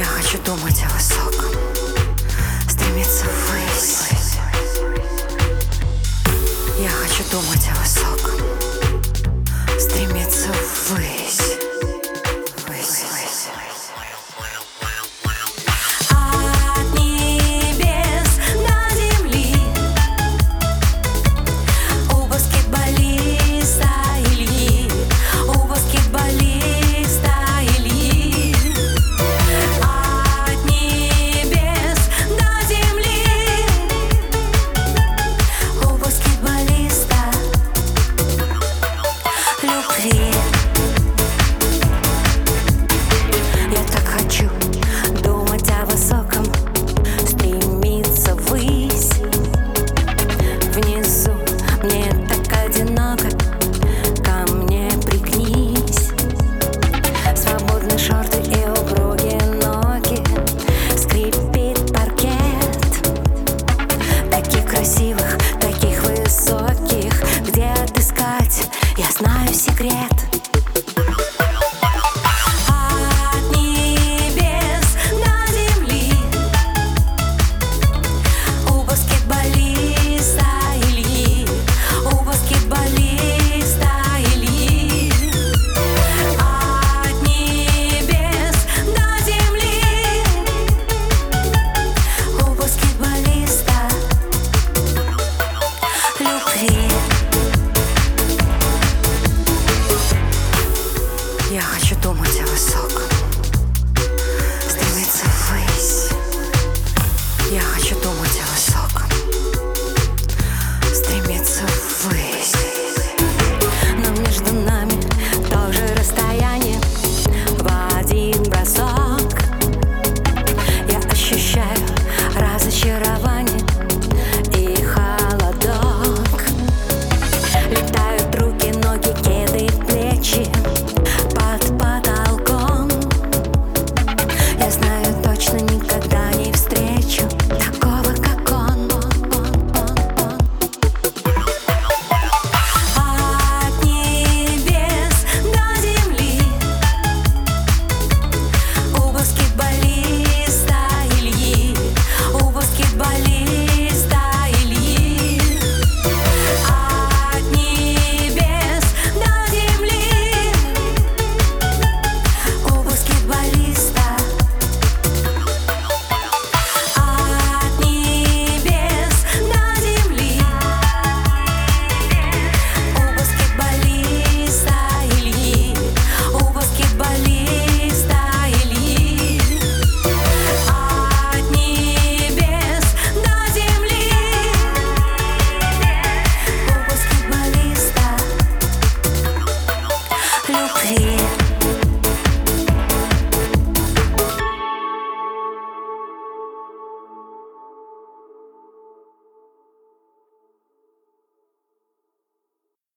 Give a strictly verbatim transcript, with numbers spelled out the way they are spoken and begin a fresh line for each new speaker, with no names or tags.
Я хочу думать о высоком, стремиться ввысь. Я хочу думать о высоком, стремиться ввысь. От небес до земли, у баскетболиста Ильи, у баскетболиста Ильи. От небес до земли, у баскетболиста любви. Я так хочу думать о высоком, стремиться ввысь. Внизу мне так одиноко, ко мне пригнись. Свободные шорты и упругие ноги, скрипит паркет. Таких красивых, таких высоких, где отыскать, я знаю секрет. Я хочу думать